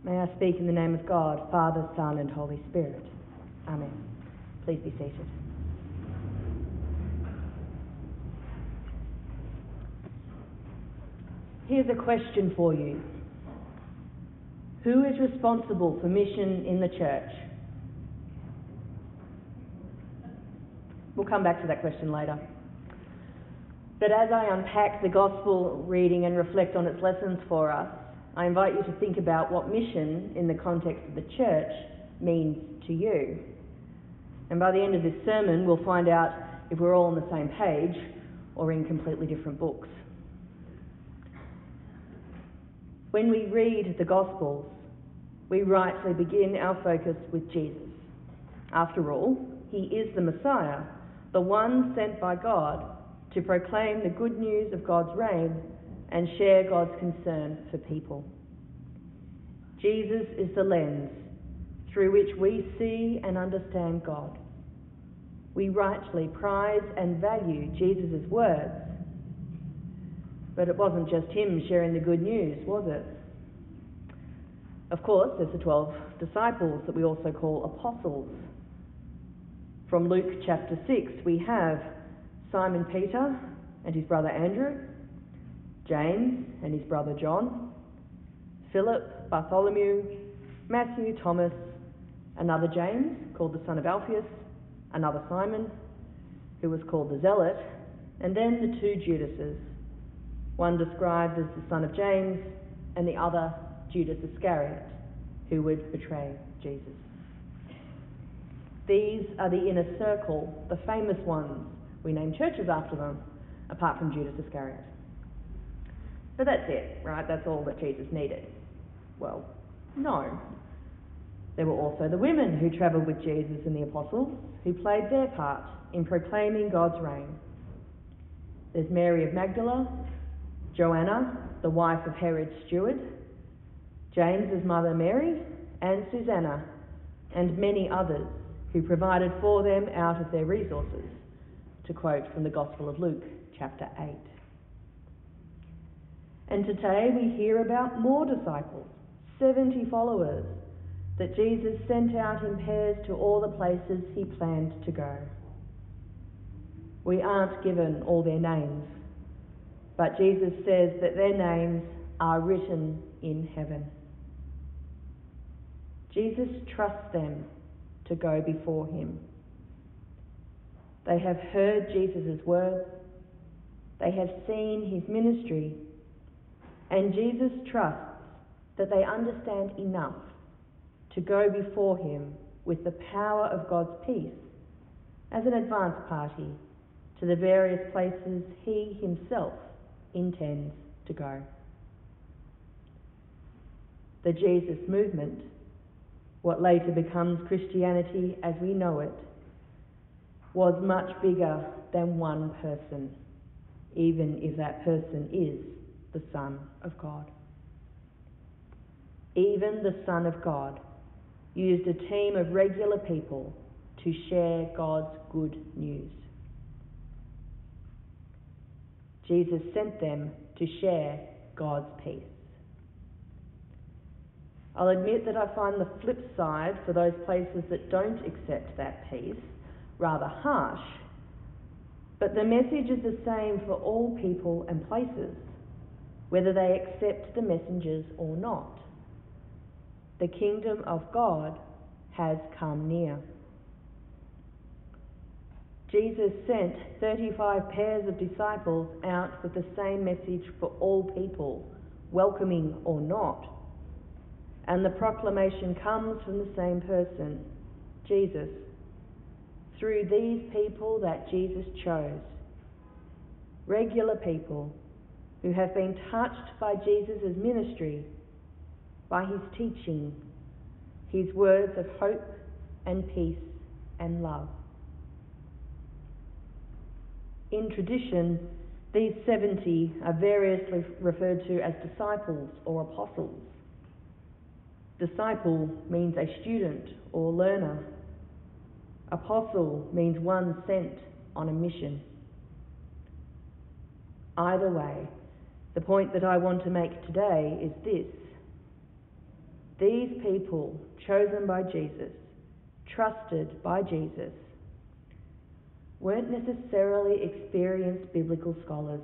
May I speak in the name of God, Father, Son and Holy Spirit. Amen. Please be seated. Here's a question for you. Who is responsible for mission in the church? We'll come back to that question later. But as I unpack the gospel reading and reflect on its lessons for us, I invite you to think about what mission in the context of the church means to you. And by the end of this sermon, we'll find out if we're all on the same page or in completely different books. When we read the Gospels, we rightly begin our focus with Jesus. After all, he is the Messiah, the one sent by God to proclaim the good news of God's reign and share God's concern for people. Jesus is the lens through which we see and understand God. We rightly prize and value Jesus' words. But it wasn't just him sharing the good news, was it? Of course, there's the 12 disciples that we also call apostles. From Luke chapter 6, we have Simon Peter and his brother Andrew, James and his brother John, Philip, Bartholomew, Matthew, Thomas, another James called the son of Alphaeus, another Simon who was called the Zealot, and then the two Judases, one described as the son of James and the other Judas Iscariot, who would betray Jesus. These are the inner circle, the famous ones. We name churches after them, apart from Judas Iscariot. But that's it, right? That's all that Jesus needed. Well, no. There were also the women who travelled with Jesus and the apostles, who played their part in proclaiming God's reign. There's Mary of Magdala, Joanna, the wife of Herod's steward, James's mother Mary, and Susanna, and many others who provided for them out of their resources, to quote from the Gospel of Luke, chapter 8. And today we hear about more disciples, 70 followers, that Jesus sent out in pairs to all the places he planned to go. We aren't given all their names, but Jesus says that their names are written in heaven. Jesus trusts them to go before him. They have heard Jesus' words, they have seen his ministry, and Jesus trusts that they understand enough to go before him with the power of God's peace as an advance party to the various places he himself intends to go. The Jesus movement, what later becomes Christianity as we know it, was much bigger than one person, even if that person is the Son of God. Even the Son of God used a team of regular people to share God's good news. Jesus sent them to share God's peace. I'll admit that I find the flip side for those places that don't accept that peace rather harsh, but the message is the same for all people and places, whether they accept the messengers or not. The kingdom of God has come near. Jesus sent 35 pairs of disciples out with the same message for all people, welcoming or not. And the proclamation comes from the same person, Jesus, through these people that Jesus chose. Regular people who have been touched by Jesus' ministry, by his teaching, his words of hope and peace and love. In tradition, these 70 are variously referred to as disciples or apostles. Disciple means a student or learner. Apostle means one sent on a mission. Either way, the point that I want to make today is this: these people chosen by Jesus, trusted by Jesus, weren't necessarily experienced biblical scholars.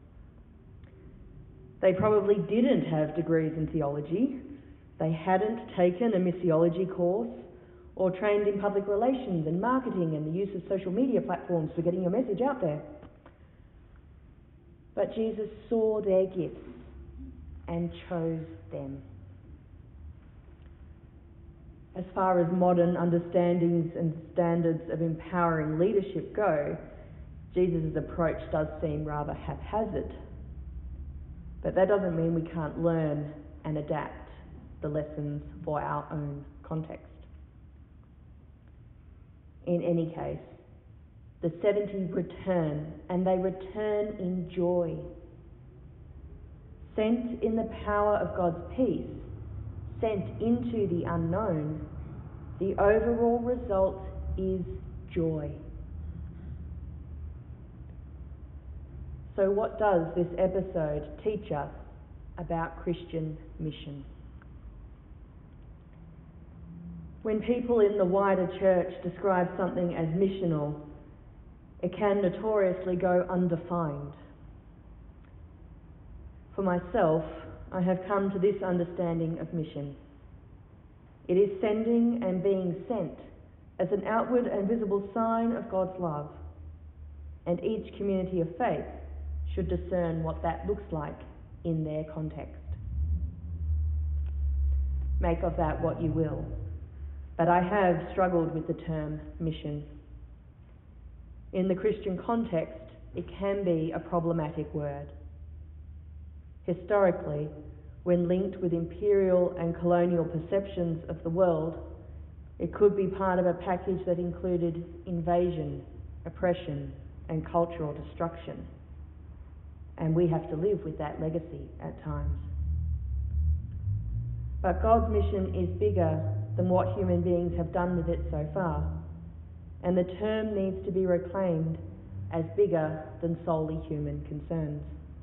They probably didn't have degrees in theology. They hadn't taken a missiology course or trained in public relations and marketing and the use of social media platforms for getting your message out there. But Jesus saw their gifts and chose them. As far as modern understandings and standards of empowering leadership go, Jesus' approach does seem rather haphazard. But that doesn't mean we can't learn and adapt the lessons for our own context. In any case, the 70 return, and they return in joy. Sent in the power of God's peace, sent into the unknown, the overall result is joy. So what does this episode teach us about Christian mission? When people in the wider church describe something as missional, it can notoriously go undefined. For myself, I have come to this understanding of mission. It is sending and being sent as an outward and visible sign of God's love, and each community of faith should discern what that looks like in their context. Make of that what you will, but I have struggled with the term mission. In the Christian context, it can be a problematic word. Historically, when linked with imperial and colonial perceptions of the world, it could be part of a package that included invasion, oppression, and cultural destruction. And we have to live with that legacy at times. But God's mission is bigger than what human beings have done with it so far, and the term needs to be reclaimed as bigger than solely human concerns.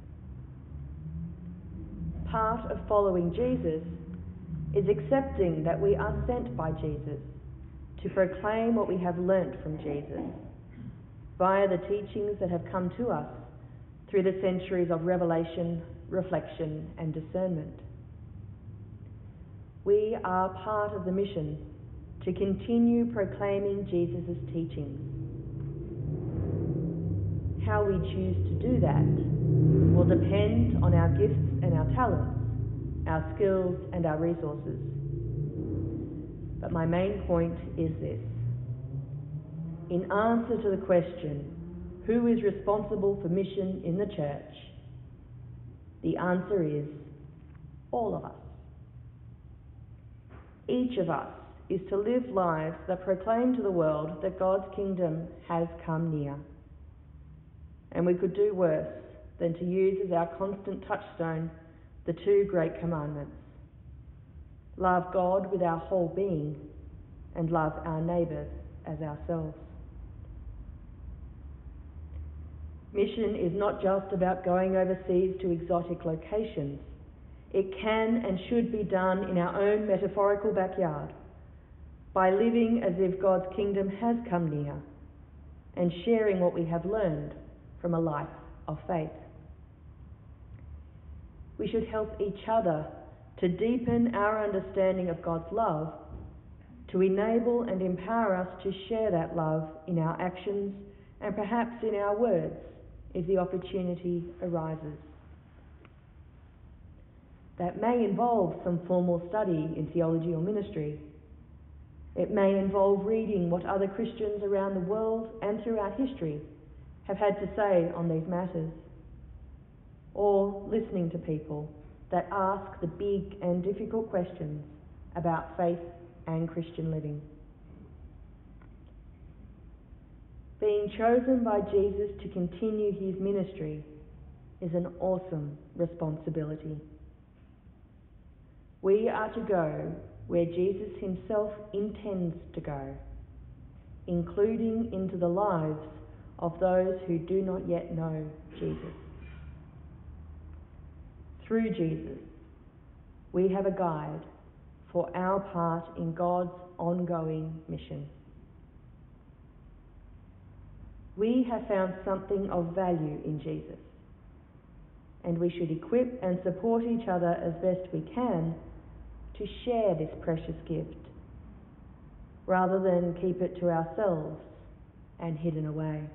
Part of following Jesus is accepting that we are sent by Jesus to proclaim what we have learnt from Jesus via the teachings that have come to us through the centuries of revelation, reflection, and discernment. We are part of the mission to continue proclaiming Jesus' teachings. How we choose to do that will depend on our gifts and our talents, our skills and our resources. But my main point is this. In answer to the question, who is responsible for mission in the church? The answer is all of us. Each of us is to live lives that proclaim to the world that God's kingdom has come near. And we could do worse than to use as our constant touchstone the two great commandments. Love God with our whole being and love our neighbours as ourselves. Mission is not just about going overseas to exotic locations. It can and should be done in our own metaphorical backyard, by living as if God's kingdom has come near and sharing what we have learned from a life of faith. We should help each other to deepen our understanding of God's love, to enable and empower us to share that love in our actions and perhaps in our words if the opportunity arises. That may involve some formal study in theology or ministry. It may involve reading what other Christians around the world and throughout history have had to say on these matters, or listening to people that ask the big and difficult questions about faith and Christian living. Being chosen by Jesus to continue his ministry is an awesome responsibility. We are to go where Jesus himself intends to go, including into the lives of those who do not yet know Jesus. Through Jesus, we have a guide for our part in God's ongoing mission. We have found something of value in Jesus, and we should equip and support each other as best we can to share this precious gift, rather than keep it to ourselves and hidden away.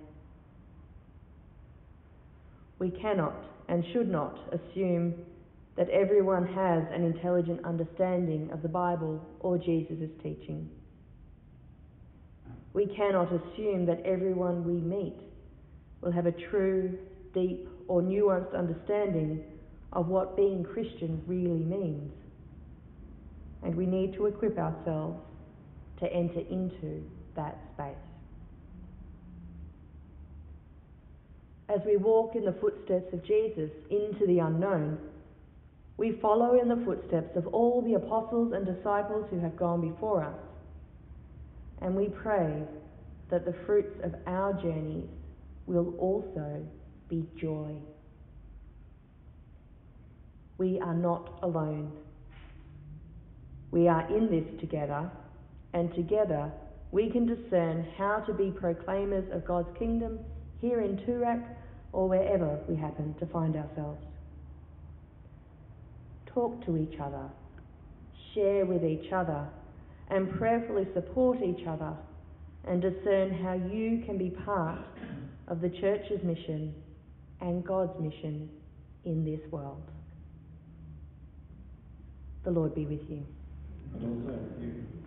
We cannot and should not assume that everyone has an intelligent understanding of the Bible or Jesus' teaching. We cannot assume that everyone we meet will have a true, deep, or nuanced understanding of what being Christian really means. And we need to equip ourselves to enter into that space. As we walk in the footsteps of Jesus into the unknown, we follow in the footsteps of all the apostles and disciples who have gone before us, and we pray that the fruits of our journeys will also be joy. We are not alone. We are in this together, and together we can discern how to be proclaimers of God's kingdom here in Toorak or wherever we happen to find ourselves. Talk to each other, share with each other, and prayerfully support each other, and discern how you can be part of the Church's mission and God's mission in this world. The Lord be with you. And also with you.